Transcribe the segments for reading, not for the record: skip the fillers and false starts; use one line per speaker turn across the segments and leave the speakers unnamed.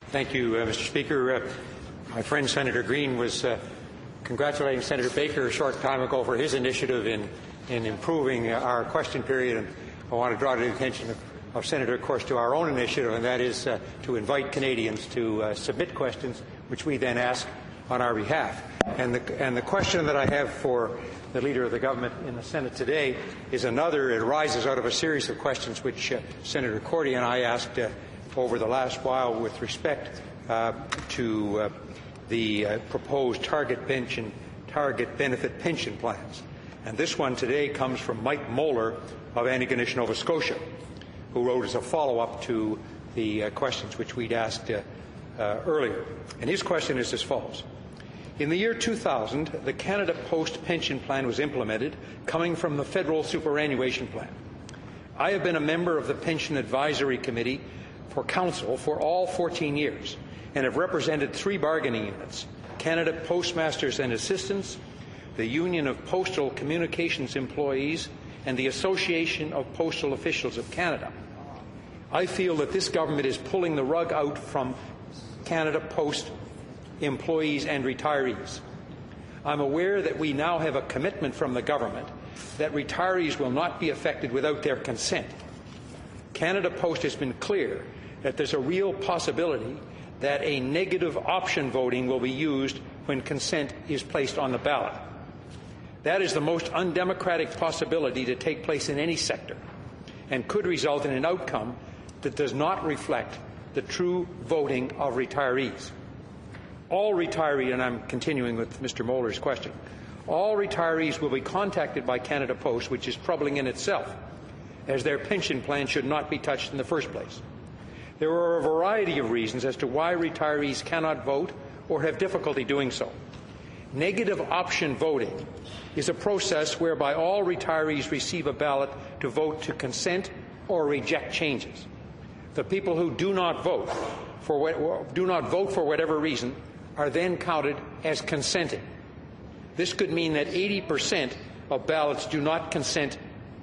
Thank you, Mr. Speaker. My friend Senator Green was congratulating Senator Baker a short time ago for his initiative in improving our question period, and I want to draw to the attention of Senator, of course, to our own initiative, and that is to invite Canadians to submit questions, which we then ask on our behalf. And the question that I have for the Leader of the Government in the Senate today is another. It arises out of a series of questions which Senator Cordy and I asked over the last while with respect to the proposed target benefit pension plans. And this one today comes from Mike Moeller of Antigonish, Nova Scotia, who wrote as a follow-up to the questions which we'd asked earlier. And his question is as follows. In the year 2000, the Canada Post Pension Plan was implemented, coming from the Federal Superannuation Plan. I have been a member of the Pension Advisory Committee for Council for all 14 years and have represented 3 bargaining units: Canada Postmasters and Assistants, the Union of Postal Communications Employees, and the Association of Postal Officials of Canada. I feel that this government is pulling the rug out from Canada Post employees and retirees. I'm aware that we now have a commitment from the government that retirees will not be affected without their consent. Canada Post has been clear that there's a real possibility that a negative option voting will be used when consent is placed on the ballot. That is the most undemocratic possibility to take place in any sector and could result in an outcome that does not reflect the true voting of retirees. All retirees, and I'm continuing with Mr. Moeller's question, all retirees will be contacted by Canada Post, which is troubling in itself, as their pension plan should not be touched in the first place. There are a variety of reasons as to why retirees cannot vote or have difficulty doing so. Negative option voting is a process whereby all retirees receive a ballot to vote to consent or reject changes. The people who do not vote for whatever reason are then counted as consenting. This could mean that 80% of ballots do not consent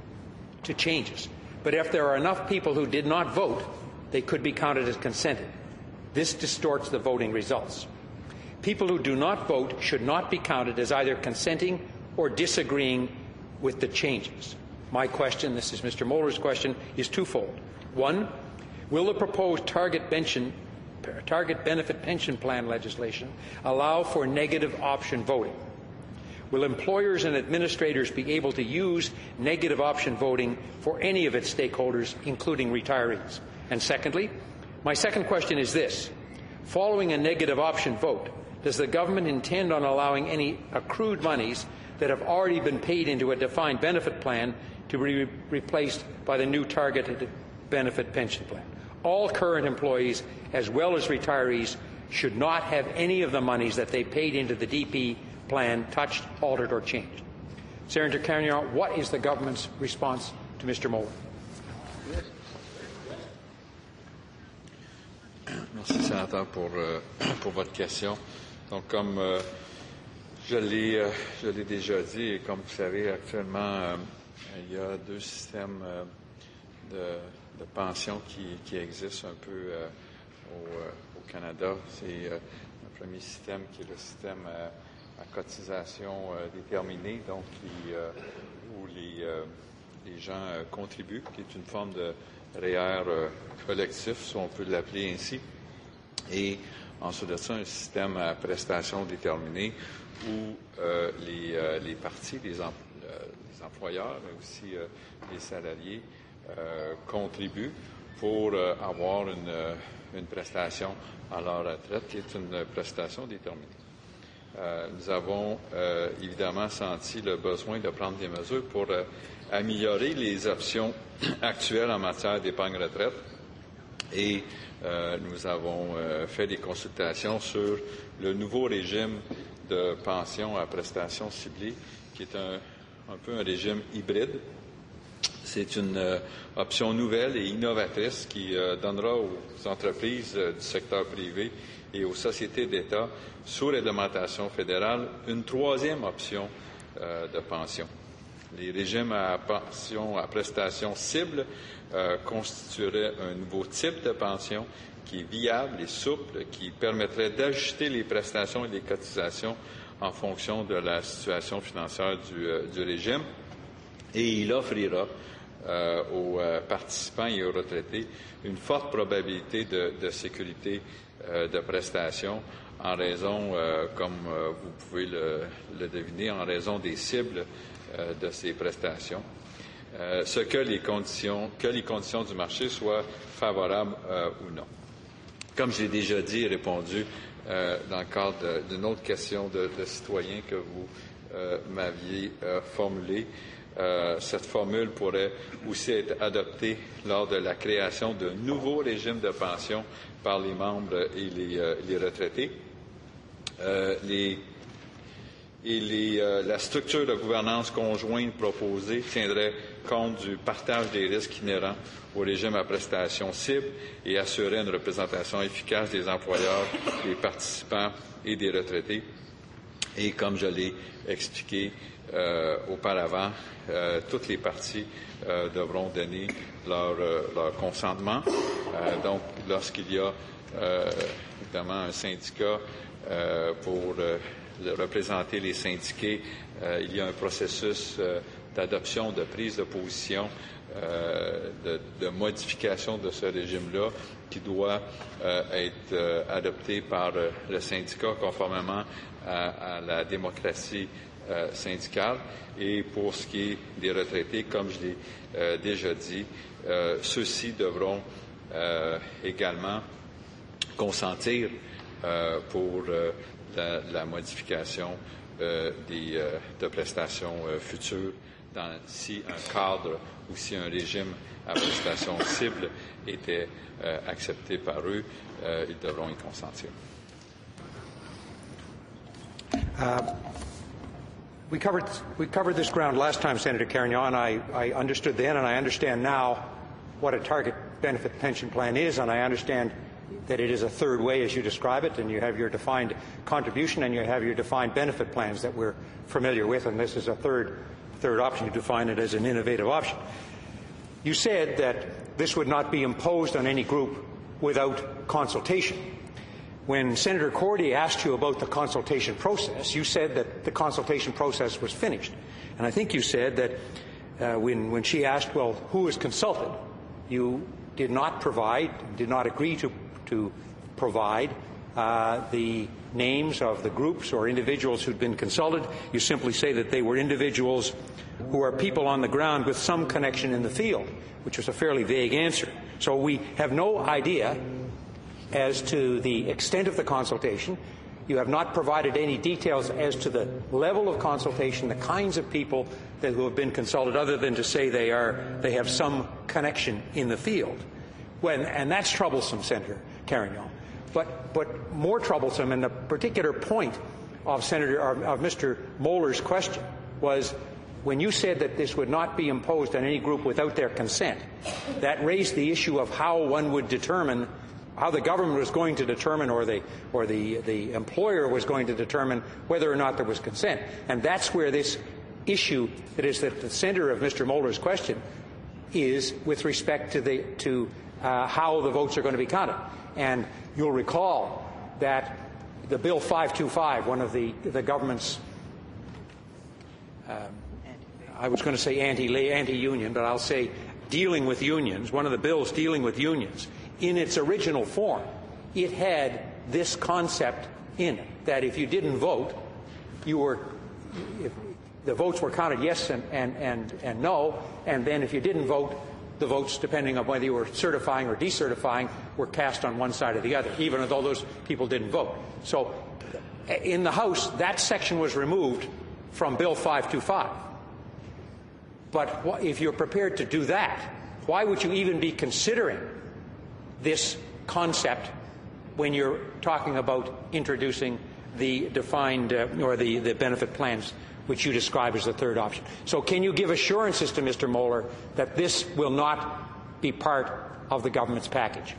to changes. But if there are enough people who did not vote, they could be counted as consenting. This distorts the voting results. People who do not vote should not be counted as either consenting or disagreeing with the changes. My question, this is Mr. Moeller's question, is twofold. One, will the proposed target benefit pension plan legislation allow for negative option voting? Will employers and administrators be able to use negative option voting for any of its stakeholders, including retirees? And secondly, my second question is this. Following a negative option vote, does the government intend on allowing any accrued monies that have already been paid into a defined benefit plan to be replaced by the new targeted benefit pension plan? All current employees, as well as retirees, should not have any of the monies that they paid into the DP plan touched, altered, or changed. Senator Carignan, what is the government's response to Mr. Moeller?
Merci, sénateur, pour votre question. Donc, comme je l'ai déjà dit, et comme vous savez, actuellement, il y a 2 systèmes de pension qui existent un peu au Canada. C'est le premier système qui est le système à cotisation déterminée, donc où les gens contribuent, qui est une forme de REER collectif, si on peut l'appeler ainsi. Et ensuite de ça, un système à prestations déterminées où les partis, les employeurs, mais aussi les salariés contribuent pour avoir une prestation à leur retraite qui est une prestation déterminée. Nous avons évidemment senti le besoin de prendre des mesures pour améliorer les options actuelles en matière d'épargne retraite et nous avons fait des consultations sur le nouveau régime de pension à prestations ciblées qui est un peu un régime hybride. C'est une option nouvelle et innovatrice qui donnera aux entreprises du secteur privé et aux sociétés d'État sous réglementation fédérale une 3e option de pension. Les régimes à pension à prestations cibles constitueraient un nouveau type de pension qui est viable et souple, qui permettrait d'ajuster les prestations et les cotisations en fonction de la situation financière du régime. Et il offrira aux participants et aux retraités une forte probabilité de sécurité de prestations en raison, comme vous pouvez le deviner, en raison des cibles de ces prestations. Que les conditions du marché soient favorables ou non. Comme j'ai déjà dit et répondu dans le cadre d'une autre question de citoyen que vous m'aviez formulée, cette formule pourrait aussi être adoptée lors de la création d'un nouveau régime de pension par les membres et les retraités. La structure de gouvernance conjointe proposée tiendrait compte du partage des risques inhérents au régime à prestations cibles et assurerait une représentation efficace des employeurs, des participants et des retraités. Et comme je l'ai expliqué auparavant, toutes les parties devront donner leur consentement. Donc, lorsqu'il y a évidemment un syndicat pour représenter les syndiqués, il y a un processus d'adoption, de prise de position, de modification de ce régime-là qui doit être adopté par le syndicat conformément à la démocratie syndicale. Et pour ce qui est des retraités, comme je l'ai déjà dit, ceux-ci devront également consentir pour la modification de prestations futures si un cadre ou si un régime à prestations cibles était accepté par eux, ils devront y consentir.
We covered this ground last time, Senator Carignan, and I understood then and I understand now what a target benefit pension plan is, and I understand that it is a third way as you describe it, and you have your defined contribution and you have your defined benefit plans that we're familiar with, and this is a third option. You define it as an innovative option. You said that this would not be imposed on any group without consultation. When Senator Cordy asked you about the consultation process, you said that the consultation process was finished. And I think you said that when she asked, well, who is consulted, you did not agree to provide the names of the groups or individuals who'd been consulted. You simply say that they were individuals who are people on the ground with some connection in the field, which was a fairly vague answer. So we have no idea as to the extent of the consultation. You have not provided any details as to the level of consultation, the kinds of people who have been consulted, other than to say they have some connection in the field. And that's troublesome, Senator Carignan. But more troublesome, and the particular point of Mr. Moeller's question was when you said that this would not be imposed on any group without their consent. That raised the issue of how one would determine, how the government was going to determine, or the employer was going to determine whether or not there was consent. And that's where this issue that is at the center of Mr. Moeller's question is with respect to how the votes are going to be counted. And you'll recall that the Bill 525, one of the government's, I was going to say anti-union, but I'll say dealing with unions, one of the bills dealing with unions, in its original form, it had this concept in it, that if you didn't vote, if the votes were counted yes and no, and then if you didn't vote, the votes, depending on whether you were certifying or decertifying, were cast on one side or the other, even though those people didn't vote. So in the House, that section was removed from Bill 525. But if you're prepared to do that, why would you even be considering this concept when you're talking about introducing the defined or the benefit plans, which you describe as the third option? So can you give assurances to Mr. Moeller that this will not be part of the government's package?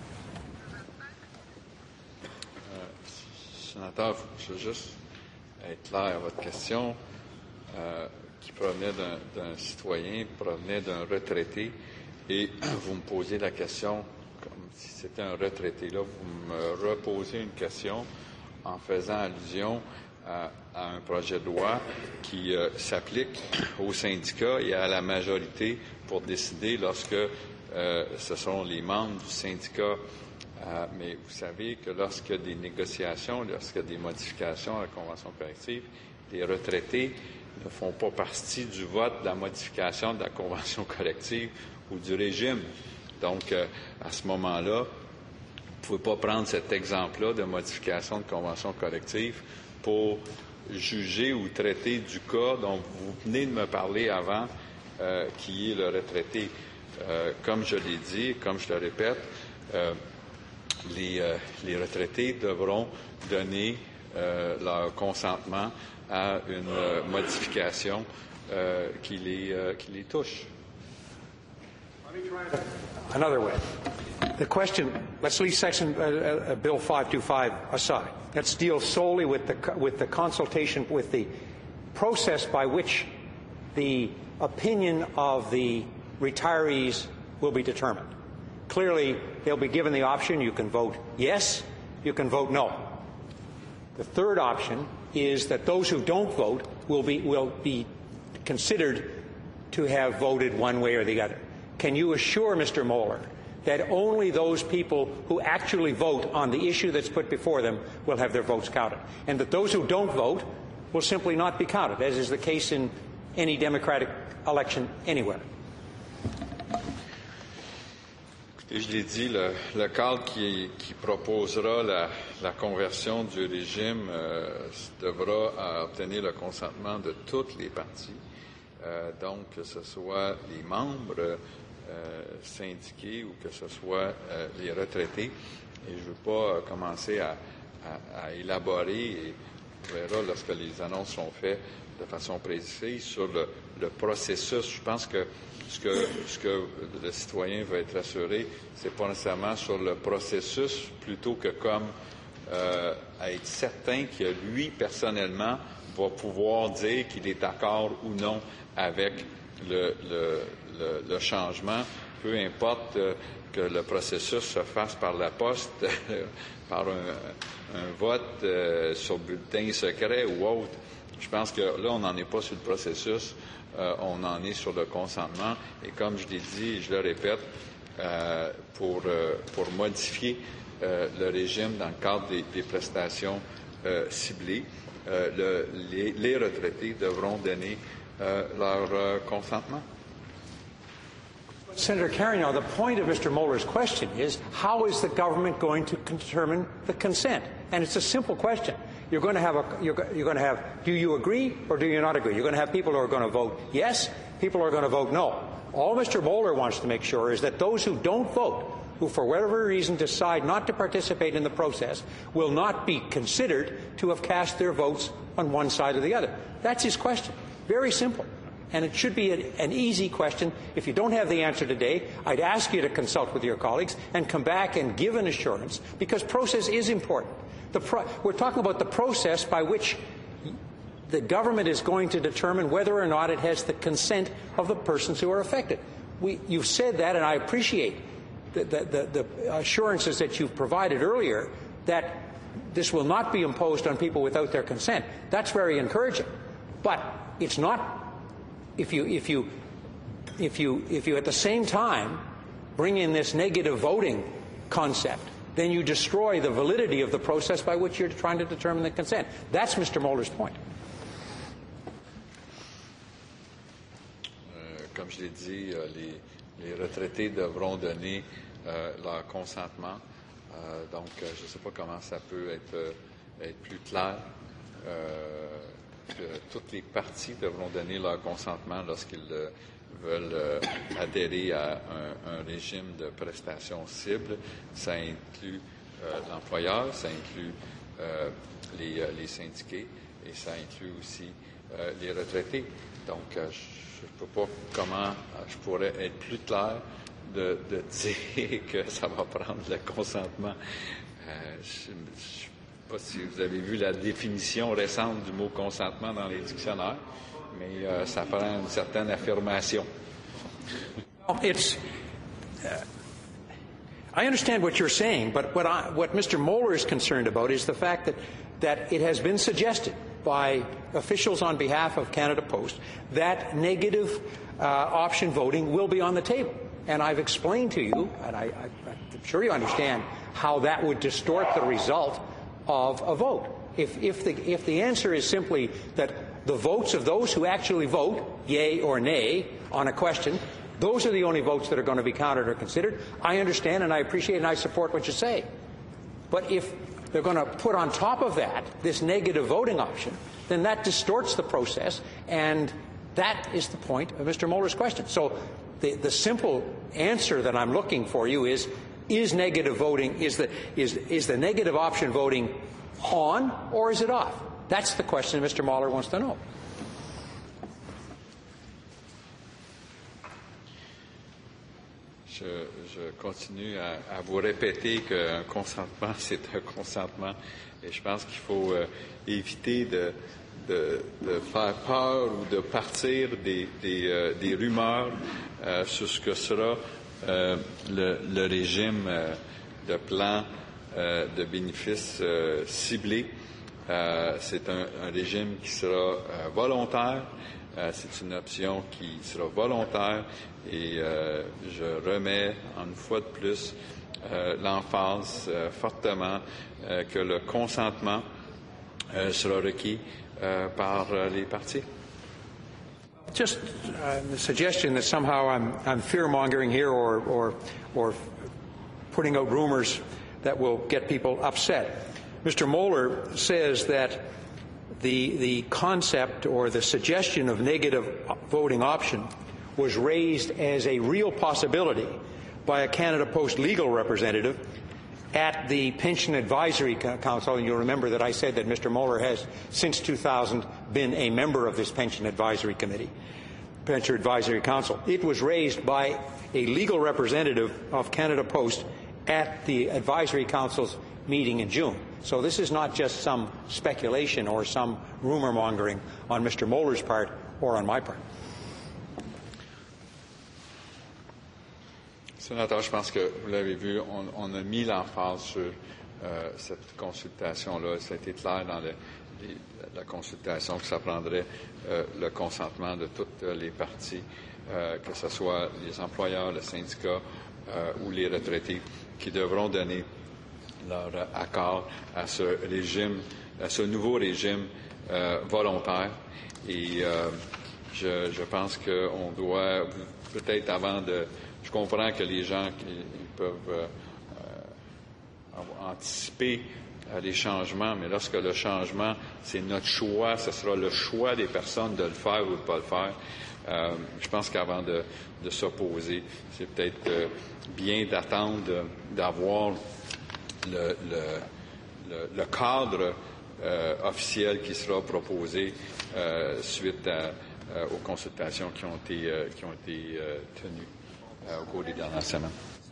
Sénateur, je veux juste être clair à votre question qui provenait d'un citoyen, provenait d'un retraité, et vous me posez la question, comme si c'était un retraité. Là, vous me reposez une question en faisant allusion à un projet de loi qui s'applique aux syndicats et à la majorité pour décider lorsque ce sont les membres du syndicat. Mais vous savez que lorsqu'il y a des négociations, lorsqu'il y a des modifications à la convention collective, les retraités ne font pas partie du vote de la modification de la convention collective ou du régime. Donc, à ce moment-là, vous ne pouvez pas prendre cet exemple-là de modification de convention collective pour juger ou traiter du cas dont vous venez de me parler avant, qui est le retraité. Comme je l'ai dit, comme je le répète, les retraités devront donner leur consentement à une modification qui les touche.
Another way. The question, let's leave section Bill 525 aside. Let's deal solely with the consultation, with the process by which the opinion of the retirees will be determined. Clearly, they'll be given the option. You can vote yes, you can vote no. The third option is that those who don't vote will be considered to have voted one way or the other. Can you assure Mr. Moeller that only those people who actually vote on the issue that's put before them will have their votes counted, and that those who don't vote will simply not be counted, as is the case in any democratic election anywhere?
Écoutez, je l'ai dit, le cadre qui proposera la conversion du régime devra obtenir le consentement de toutes les parties, donc que ce soit les membres syndiqués ou que ce soit les retraités. Et je ne veux pas commencer à élaborer, et on verra lorsque les annonces sont faites de façon précise sur le processus. Je pense que ce que le citoyen va être assuré, c'est pas nécessairement sur le processus, plutôt que comme à être certain que lui, personnellement, va pouvoir dire qu'il est d'accord ou non avec le changement, peu importe que le processus se fasse par la poste, par un vote sur bulletin secret ou autre. Je pense que là, on n'en est pas sur le processus, on en est sur le consentement. Et comme je l'ai dit, je le répète, pour modifier le régime dans le cadre des prestations ciblées, les retraités devront donner leur consentement.
Senator Carignan, the point of Mr. Moeller's question is, how is the government going to determine the consent? And it's a simple question. You're going to have, do you agree or do you not agree? You're going to have people who are going to vote yes, people who are going to vote no. All Mr. Moeller wants to make sure is that those who don't vote, who for whatever reason decide not to participate in the process, will not be considered to have cast their votes on one side or the other. That's his question. Very simple. And it should be an easy question. If you don't have the answer today, I'd ask you to consult with your colleagues and come back and give an assurance, because process is important. We're talking about the process by which the government is going to determine whether or not it has the consent of the persons who are affected. You've said that, and I appreciate the assurances that you've provided earlier that this will not be imposed on people without their consent. That's very encouraging. But it's not. If you at the same time bring in this negative voting concept, then you destroy the validity of the process by which you're trying to determine the consent. That's Mr. Moeller's point.
Comme je l'ai dit, les retraités devront donner leur consentement. Donc, je ne sais pas comment ça peut être plus clair. Que toutes les parties devront donner leur consentement lorsqu'ils veulent adhérer à un régime de prestations cibles. Ça inclut l'employeur, ça inclut les syndiqués et ça inclut aussi les retraités. Donc, je ne sais pas comment je pourrais être plus clair de dire que ça va prendre le consentement. Je ne sais pas si vous avez vu la définition récente du mot consentement dans les dictionnaires, mais ça prend une certaine affirmation.
I understand what you're saying, but what Mr. Moeller is concerned about is the fact that it has been suggested by officials on behalf of Canada Post that negative option voting will be on the table. And I've explained to you, and I'm sure you understand, how that would distort the result of a vote. If the answer is simply that the votes of those who actually vote, yea or nay, on a question, those are the only votes that are going to be counted or considered, I understand and I appreciate and I support what you say. But if they're going to put on top of that this negative voting option, then that distorts the process, and that is the point of Mr. Moeller's question. So the simple answer that I'm looking for you is negative voting, is the negative option voting on or is it off? That's the question Mr. Moeller wants to know.
Je continue à vous répéter qu'un consentement, c'est un consentement. Et je pense qu'il faut éviter de faire peur ou de partir des rumeurs sur ce que sera le régime de plan de bénéfices ciblés. C'est un régime qui sera volontaire. C'est une option qui sera volontaire et je remets une fois de plus l'emphase fortement que le consentement sera requis par les partis.
Just the suggestion that somehow I'm fear-mongering here or putting out rumors that will get people upset. Mr. Moeller says that the concept or the suggestion of negative voting option was raised as a real possibility by a Canada Post legal representative at the Pension Advisory Council. And you'll remember that I said that Mr. Moeller has, since 2000, been a member of this Pension Advisory Committee, Pension Advisory Council. It was raised by a legal representative of Canada Post at the Advisory Council's meeting in June. So this is not just some speculation or some rumor mongering on Mr. Moeller's part or on my part.
Sénateur, je pense que vous l'avez vu, on a mis l'emphase sur cette consultation-là. Ça a été clair dans la consultation que ça prendrait le consentement de toutes les parties, que ce soit les employeurs, le syndicat ou les retraités, qui devront donner leur accord à ce régime, à ce nouveau régime volontaire. Et je pense qu'on doit, peut-être avant de... Je comprends que les gens ils peuvent anticiper les changements, mais lorsque le changement, c'est notre choix, ce sera le choix des personnes de le faire ou de ne pas le faire. Je pense qu'avant de s'opposer, c'est peut-être bien d'attendre d'avoir le cadre officiel qui sera proposé suite aux consultations qui ont été tenues au cours des dernières semaines.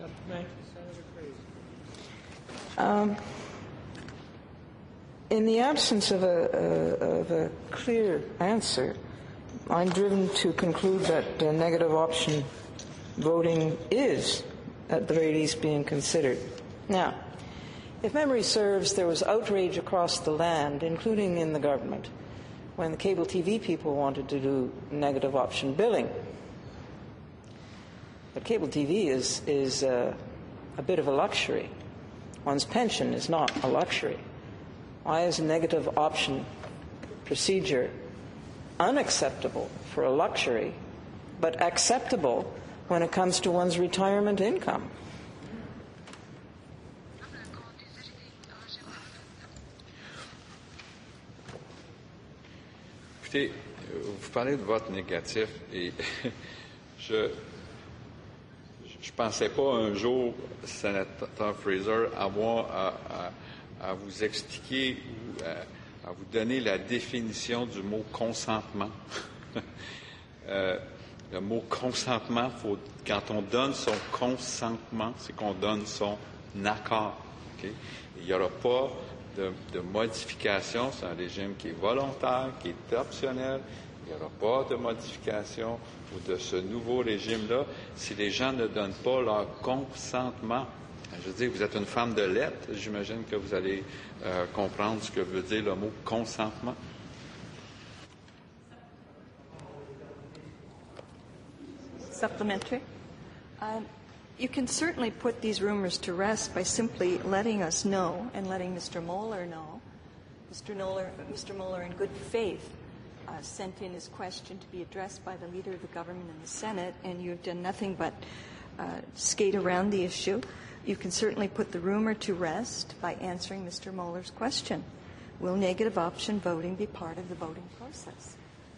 In the absence of a clear answer, I'm driven to conclude that negative option voting is, at the very least, being considered. Now, if memory serves, there was outrage across the land, including in the government, when the cable TV people wanted to do negative option billing. But cable TV is a bit of a luxury. One's pension is not a luxury. Why is a negative option procedure unacceptable for a luxury, but acceptable when it comes to one's retirement income?
Écoutez, vous parlez de vote négatif et je pensais pas un jour, sénateur Fraser, avoir à vous expliquer ou à vous donner la définition du mot consentement. Le mot consentement, quand on donne son consentement, c'est qu'on donne son accord. Okay? Il n'y aura pas de modification. C'est un régime qui est volontaire, qui est optionnel. Il n'y aura pas de modification ou de ce nouveau régime-là si les gens ne donnent pas leur consentement. Je veux dire, vous êtes une femme de lettres. J'imagine que vous allez comprendre ce que veut dire le mot consentement.
Supplementary. You can certainly put these rumors to rest by simply letting us know and letting Mr. Moeller know. Mr. Moeller, in good faith, sent in his question to be addressed by the Leader of the Government in the Senate, and you've done nothing but skate around the issue. You can certainly put the rumor to rest by answering Mr. Moeller's question. Will negative option voting be part of the voting process?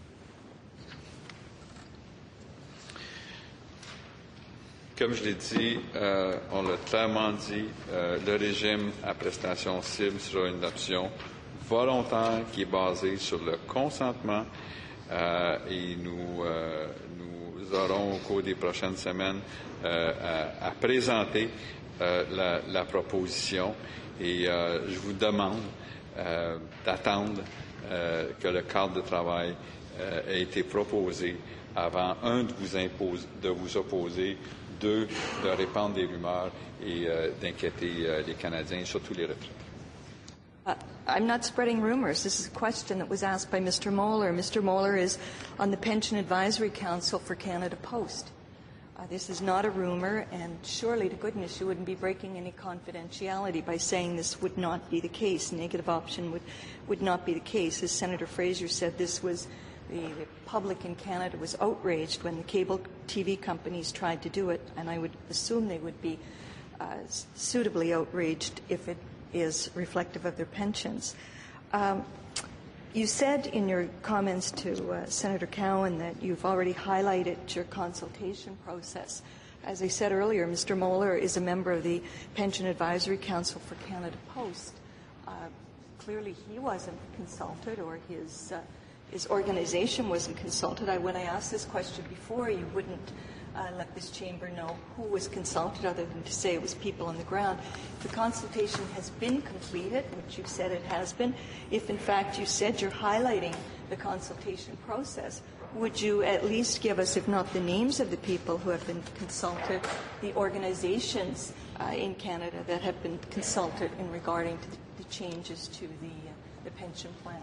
Comme je l'ai dit, on l'a clairement dit, le régime à prestation cible sera une option volontaire qui est basée sur le consentement et nous aurons au cours des prochaines semaines à présenter la proposition et je vous demande d'attendre que le cadre de travail ait été proposé avant, un, de vous opposer, deux, de répandre des rumeurs et d'inquiéter les Canadiens, surtout les retraités.
I'm not spreading rumors. This is a question that was asked by Mr. Moeller. Mr. Moeller is on the Pension Advisory Council for Canada Post. This is not a rumor, and surely to goodness you wouldn't be breaking any confidentiality by saying this would not be the case. Negative option would not be the case. As Senator Fraser said, this was the public in Canada was outraged when the cable TV companies tried to do it, and I would assume they would be suitably outraged if it is reflective of their pensions. You said in your comments to Senator Cowan that you've already highlighted your consultation process. As I said earlier, Mr. Moeller is a member of the Pension Advisory Council for Canada Post. Clearly he wasn't consulted, or his organization wasn't consulted. When I asked this question before, you wouldn't let this chamber know who was consulted other than to say it was people on the ground. If the consultation has been completed, which you said it has been, if in fact you said you're highlighting the consultation process, would you at least give us, if not the names of the people who have been consulted, the organizations in Canada that have been consulted in regarding to the changes to the pension plan?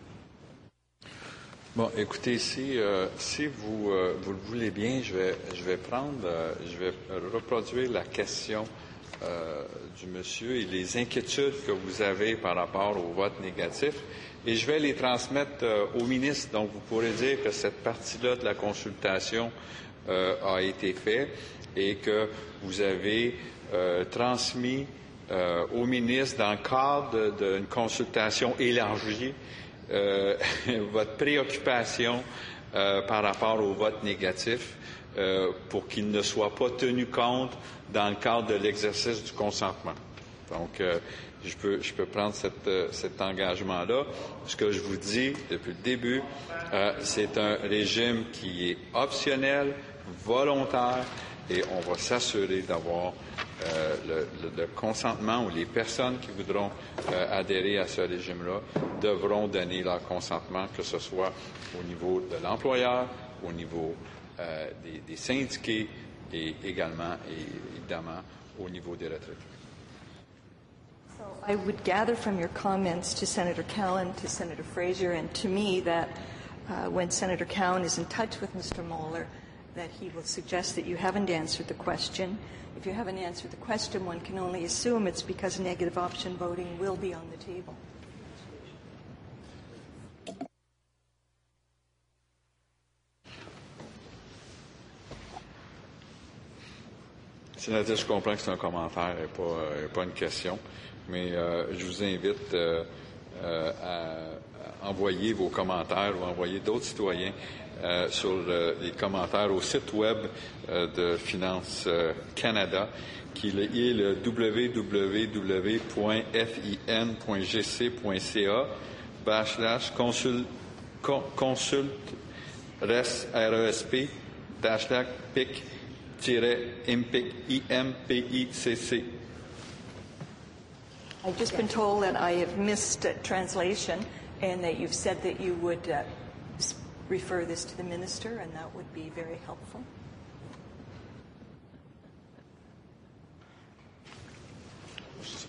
Bon, écoutez, si vous le voulez bien, je vais reproduire la question du monsieur et les inquiétudes que vous avez par rapport au vote négatif, et je vais les transmettre au ministre. Donc, vous pourrez dire que cette partie-là de la consultation a été faite et que vous avez transmis au ministre, dans le cadre d'une consultation élargie, votre préoccupation par rapport au vote négatif pour qu'il ne soit pas tenu compte dans le cadre de l'exercice du consentement. Donc, je peux prendre cet engagement-là. Ce que je vous dis depuis le début, c'est un régime qui est optionnel, volontaire, et on va s'assurer d'avoir le consentement, ou les personnes qui voudront adhérer à ce régime-là devront donner leur consentement, que ce soit au niveau de l'employeur, au niveau des syndiqués et également, évidemment, au niveau des retraités.
So I would gather from your comments to Senator Cowan, to Senator Fraser, and to me that when Senator Cowan is in touch with Mr. Moeller, that he will suggest that you haven't answered the question. If you haven't answered the question, one can only assume it's because negative option voting will be on the table.
Sénateur, je comprends que c'est un commentaire et pas une question, mais je vous invite à envoyer vos commentaires ou envoyer d'autres citoyens sur les commentaires au site web de Finance Canada, qui est le www.fin.gc.ca/consulte-RESP-PIC-IMPICC.
I've just been told that I have missed translation and that you've said that you would refer this to the minister, and that would be very helpful.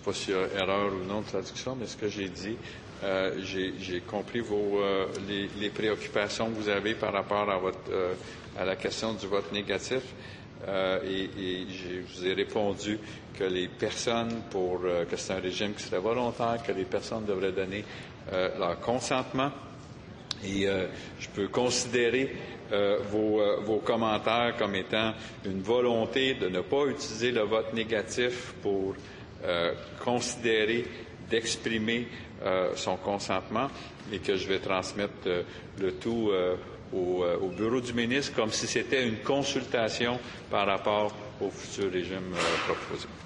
sais pas s'il y a erreur ou non de traduction, mais ce que j'ai dit, j'ai compris les préoccupations que vous avez par rapport à la question du vote négatif. Et je vous ai répondu que les personnes, que c'est un régime qui serait volontaire, que les personnes devraient donner leur consentement. Et je peux considérer vos commentaires comme étant une volonté de ne pas utiliser le vote négatif pour considérer d'exprimer son consentement, et que je vais transmettre le tout au bureau du ministre comme si c'était une consultation par rapport au futur régime proposé.